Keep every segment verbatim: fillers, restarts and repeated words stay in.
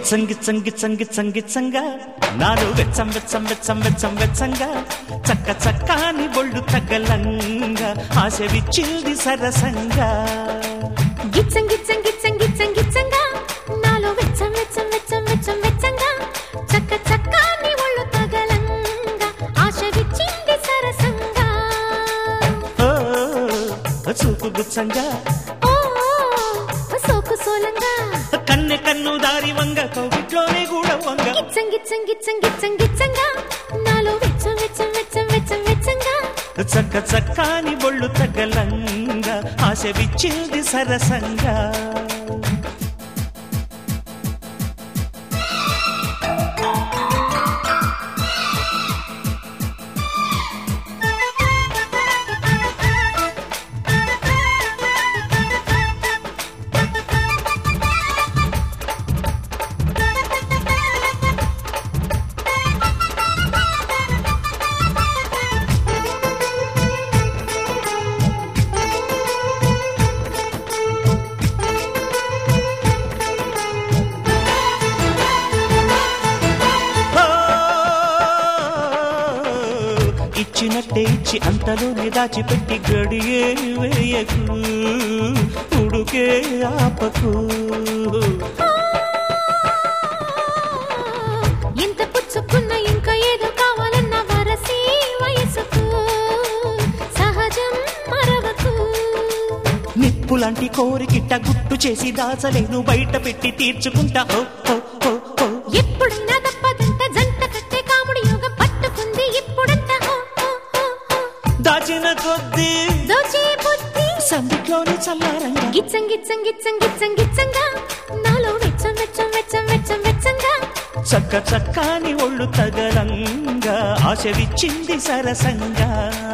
గిచ్చం గిచ్చం గిచ్చం గిచ్చం గిచ్చంగా నాలో వెచ్చం వెచ్చం వెచ్చం వెచ్చం వెచ్చంగా చక్క చక్కాని బొళ్ళు తగ్గలంగా ఆశ విచ్చింది సరసంగా గిచ్చం గిచ్చం గిచ్చం గిచ్చం గిచ్చంగా నాలో వెచ్చం వెచ్చం వెచ్చం వెచ్చం వెచ్చంగా చక్క చక్కాని బొళ్ళు తగ్గలంగా ఆశ విచ్చింది సరసంగా ఓ చూపు గుచ్చంగా కన్నె కన్ను దారి వంగ కౌగిట్లోనే కూడా వంగ గిచ్చం గిచ్చం గిచ్చం గిచ్చం గిచ్చంగా నాలో వెచ్చం వెచ్చం వెచ్చం వెచ్చం వెచ్చంగా చక్క చక్కాని బొళ్ళు తగ్గలంగా ఆశ విచ్చింది సరసంగా ఇచ్చినట్టే ఇచ్చి అంతలోనే దాచిపెట్టి గడియే వేయకు ఉడుకే ఆపకు ఎంత పుచ్చుకున్న ఇంకా ఏదో కావాలన్న వరసే వయసుకు సహజం మరవకు నిప్పులాంటి కోరికిట్ట గుట్టు చేసి దాచలేను బయట పెట్టి తీర్చుకుంటా ఎప్పుడైనా తప్పదంట జంట కట్టే కాముడి యోగం పట్టుకుంది ఇప్పుడంట దాచిన కొద్దీ దోచే బుద్ధి సందిట్లోని చల్లారంగా గిచ్చం గిచ్చం గిచ్చం గిచ్చం గిచ్చంగా నాలో వెచ్చం వెచ్చం వెచ్చం వెచ్చం వెచ్చంగా చక్క చక్కాని ఒళ్ళు తగలంగా ఆశ విచ్చింది సరసంగా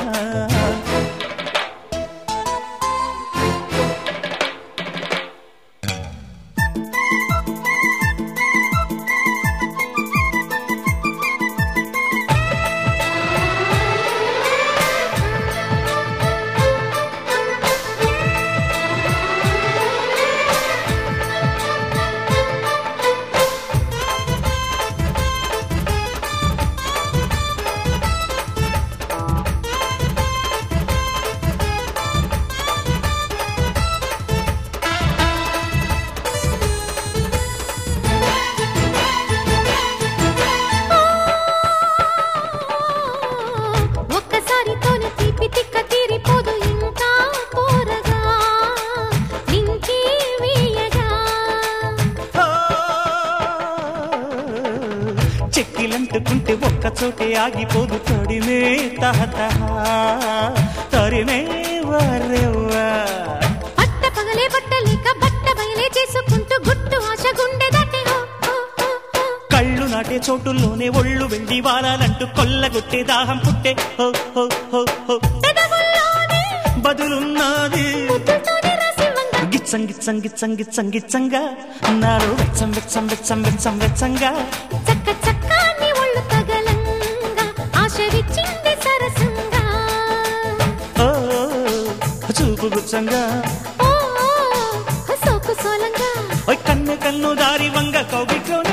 చెక్కిలంటుకుంటే ఒక్క చోటే ఆగిపోదు తడిమే తహతహ తరిమే వరెవ్వా పట్ట పగలే బట్టలేక బట్ట బయలే చేసుకుంటూ గుట్టు ఆశ గుండె దాటే కళ్ళు నాటే చోటుల్లోనే ఒళ్ళు వెళ్ళి వారాలంటూ కొల్లగొట్టే దాహం పుట్టే హో హో హో హో బదులున్నది గిచ్చం గిచ్చం గిచ్చం గిచ్చం గిచ్చంగా నాలో వెచ్చం వెచ్చం వెచ్చం వెచ్చం వెచ్చంగా చక్క చక్కాని ఒళ్ళు తగలంగా ఆశ విచ్చింది సరసంగా ఓ చూపు గుచ్చంగా ఓ సోకు సోలంగా కన్ను కన్ను దారి వంగ కౌగిట్లోనే